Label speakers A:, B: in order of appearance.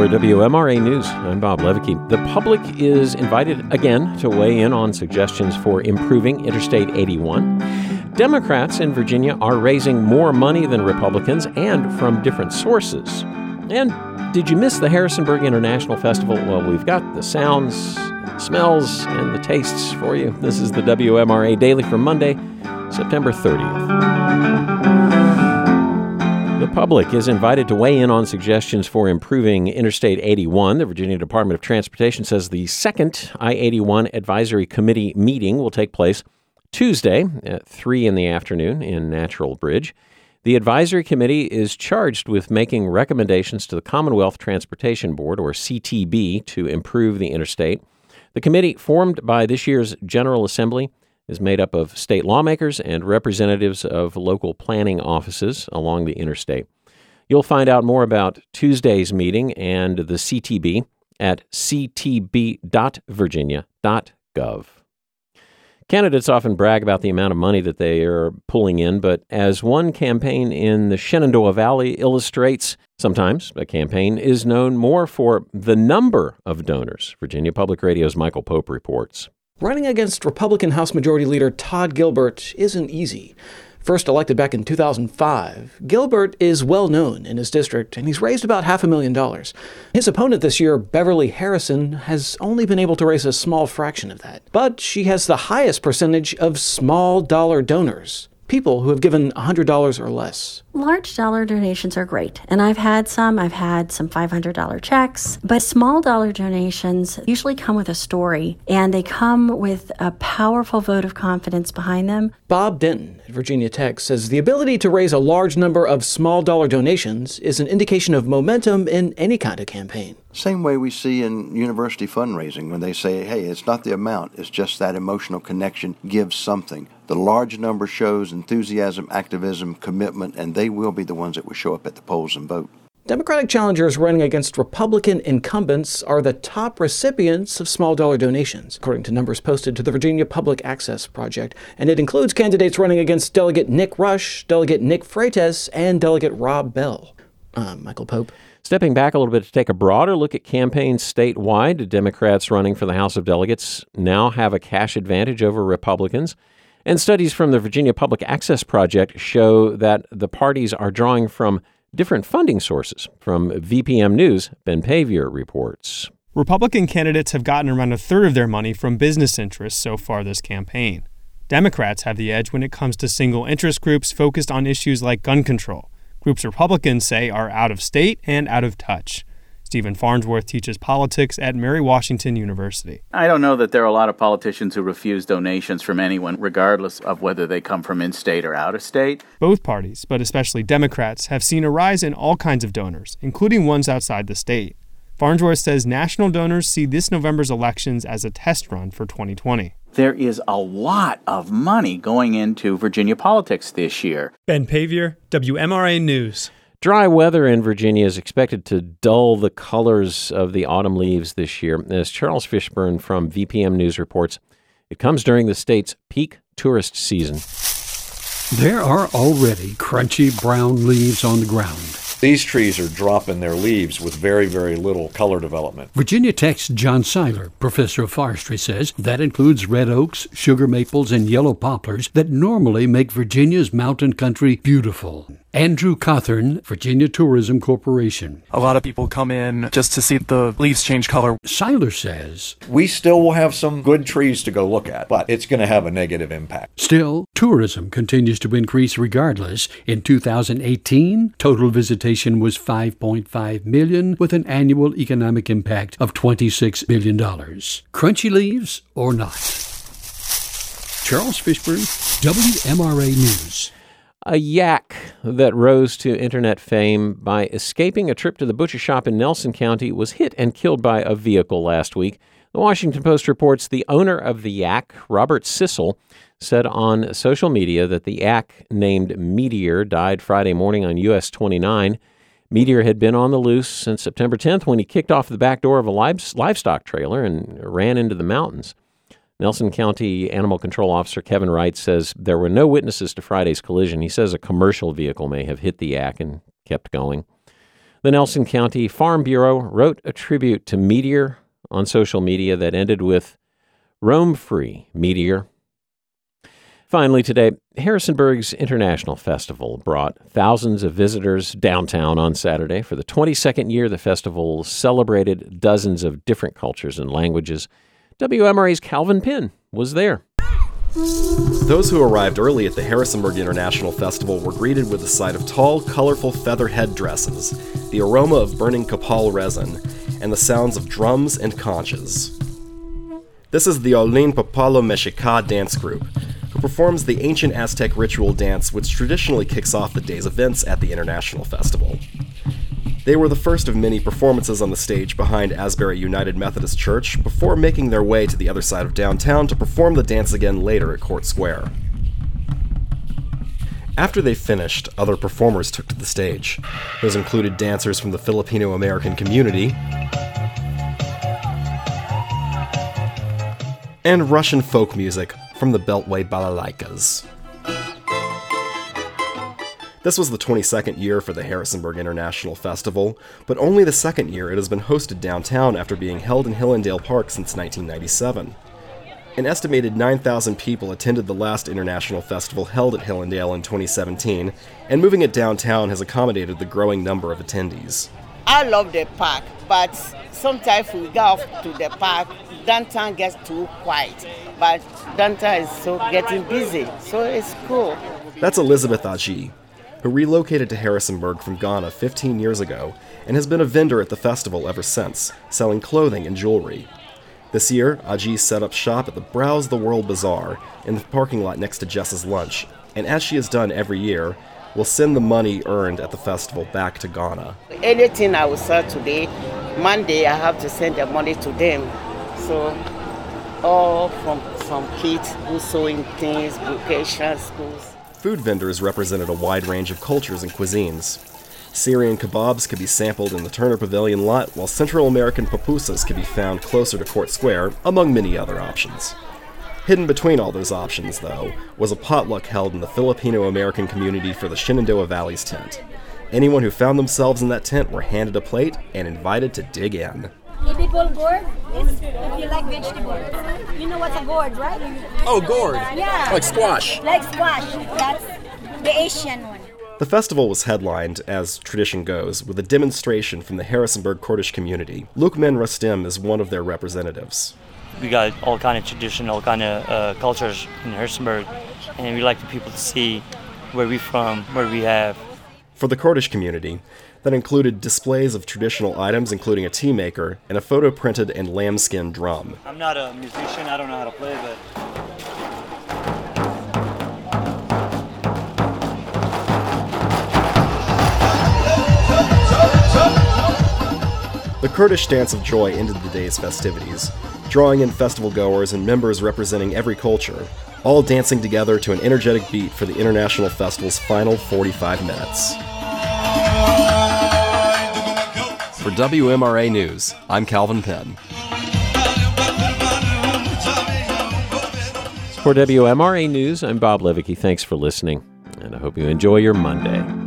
A: For WMRA News, I'm Bob Levicki. The public is invited again to weigh in on suggestions for improving Interstate 81. Democrats in Virginia are raising more money than Republicans and from different sources. And did you miss the Harrisonburg International Festival? Well, we've got the sounds, smells, and the tastes for you. This is the WMRA Daily for Monday, September 30th. The public is invited to weigh in on suggestions for improving Interstate 81. The Virginia Department of Transportation says the second I-81 Advisory Committee meeting will take place Tuesday at 3 in the afternoon in Natural Bridge. The Advisory Committee is charged with making recommendations to the Commonwealth Transportation Board, or CTB, to improve the interstate. The committee, formed by this year's General Assembly, is made up of state lawmakers and representatives of local planning offices along the interstate. You'll find out more about Tuesday's meeting and the CTB at ctb.virginia.gov. Candidates often brag about the amount of money that they are pulling in, but as one campaign in the Shenandoah Valley illustrates, sometimes a campaign is known more for the number of donors. Virginia Public Radio's Michael Pope reports.
B: Running against Republican House Majority Leader Todd Gilbert isn't easy. First elected back in 2005, Gilbert is well known in his district, and he's raised about $500,000. His opponent this year, Beverly Harrison, has only been able to raise a small fraction of that. But she has the highest percentage of small dollar donors, people who have given $100 or less.
C: Large dollar donations are great, and I've had some $500 checks, but small dollar donations usually come with a story, and they come with a powerful vote of confidence behind them.
B: Bob Denton at Virginia Tech says the ability to raise a large number of small dollar donations is an indication of momentum in any kind of campaign.
D: Same way we see in university fundraising when they say, hey, it's not the amount, it's just that emotional connection gives something. The large number shows enthusiasm, activism, commitment, and they will be the ones that will show up at the polls and vote.
B: Democratic challengers running against Republican incumbents are the top recipients of small dollar donations, according to numbers posted to the Virginia Public Access Project. And it includes candidates running against Delegate Nick Rush, Delegate Nick Freitas, and Delegate Rob Bell. Michael Pope.
A: Stepping back a little bit to take a broader look at campaigns statewide, Democrats running for the House of Delegates now have a cash advantage over Republicans. And studies from the Virginia Public Access Project show that the parties are drawing from different funding sources. From VPM News, Ben Paviour reports.
E: Republican candidates have gotten around a third of their money from business interests so far this campaign. Democrats have the edge when it comes to single interest groups focused on issues like gun control, groups Republicans say are out of state and out of touch. Stephen Farnsworth teaches politics at Mary Washington University.
F: I don't know that there are a lot of politicians who refuse donations from anyone, regardless of whether they come from in-state or out-of-state.
E: Both parties, but especially Democrats, have seen a rise in all kinds of donors, including ones outside the state. Farnsworth says national donors see this November's elections as a test run for 2020.
F: There is a lot of money going into Virginia politics this year.
E: Ben Paviour, WMRA News.
A: Dry weather in Virginia is expected to dull the colors of the autumn leaves this year. As Charles Fishburne from VPM News reports, it comes during the state's peak tourist season.
G: There are already crunchy brown leaves on the ground.
H: These trees are dropping their leaves with very, very little color development.
G: Virginia Tech's John Seiler, professor of forestry, says that includes red oaks, sugar maples, and yellow poplars that normally make Virginia's mountain country beautiful. Andrew Cawthorn, Virginia Tourism Corporation.
I: A lot of people come in just to see the leaves change color.
G: Seiler says,
H: we still will have some good trees to go look at, but it's going to have a negative impact.
G: Still, tourism continues to increase regardless. In 2018, total visitation was 5.5 million, with an annual economic impact of $26 billion. Crunchy leaves or not? Charles Fishburne, WMRA News.
A: A yak that rose to internet fame by escaping a trip to the butcher shop in Nelson County was hit and killed by a vehicle last week. The Washington Post reports the owner of the yak, Robert Sissel, said on social media that the yak named Meteor died Friday morning on US 29. Meteor had been on the loose since September 10th when he kicked off the back door of a livestock trailer and ran into the mountains. Nelson County Animal Control Officer Kevin Wright says there were no witnesses to Friday's collision. He says a commercial vehicle may have hit the yak and kept going. The Nelson County Farm Bureau wrote a tribute to Meteor on social media that ended with "Roam free, Meteor." Finally today, Harrisonburg's International Festival brought thousands of visitors downtown on Saturday. For the 22nd year, the festival celebrated dozens of different cultures and languages. WMRA's Calvin Penn was there.
J: Those who arrived early at the Harrisonburg International Festival were greeted with the sight of tall, colorful feather headdresses, the aroma of burning copal resin, and the sounds of drums and conchas. This is the Olin Popolo Mexica dance group, who performs the ancient Aztec ritual dance which traditionally kicks off the day's events at the International Festival. They were the first of many performances on the stage behind Asbury United Methodist Church before making their way to the other side of downtown to perform the dance again later at Court Square. After they finished, other performers took to the stage. Those included dancers from the Filipino-American community and Russian folk music from the Beltway Balalaikas. This was the 22nd year for the Harrisonburg International Festival, but only the second year it has been hosted downtown after being held in Hillendale Park since 1997. An estimated 9,000 people attended the last International Festival held at Hillendale in 2017, and moving it downtown has accommodated the growing number of attendees.
K: I love the park, but sometimes we go off to the park, downtown gets too quiet, but downtown is getting busy, so it's cool.
J: That's Elizabeth Aji, who relocated to Harrisonburg from Ghana 15 years ago and has been a vendor at the festival ever since, selling clothing and jewelry. This year, Aji set up shop at the Browse the World Bazaar in the parking lot next to Jess's Lunch, and as she has done every year, will send the money earned at the festival back to Ghana.
K: Anything I will sell today, Monday I have to send the money to them. So, all from kids who sewing things, vocation schools.
J: Food vendors represented a wide range of cultures and cuisines. Syrian kebabs could be sampled in the Turner Pavilion lot, while Central American pupusas could be found closer to Court Square, among many other options. Hidden between all those options, though, was a potluck held in the Filipino-American community for the Shenandoah Valley's tent. Anyone who found themselves in that tent were handed a plate and invited to dig in.
L: Typical gourd is if you like vegetables. You know what's a gourd, right?
J: Oh, gourd.
L: Yeah.
J: Like squash.
L: Like squash. That's the Asian one.
J: The festival was headlined, as tradition goes, with a demonstration from the Harrisonburg Kurdish community. Lukman Rustem is one of their representatives.
M: We got all kind of tradition, all kind of cultures in Harrisonburg, and we like the people to see where we're from, where we have.
J: For the Kurdish community, that included displays of traditional items, including a tea maker and a photo-printed and lambskin drum.
M: I'm not a musician, I don't know how to play, but...
J: The Kurdish Dance of Joy ended the day's festivities, drawing in festival goers and members representing every culture, all dancing together to an energetic beat for the International Festival's final 45 minutes. For WMRA News, I'm Calvin Penn.
A: For WMRA News, I'm Bob Levicki. Thanks for listening, and I hope you enjoy your Monday.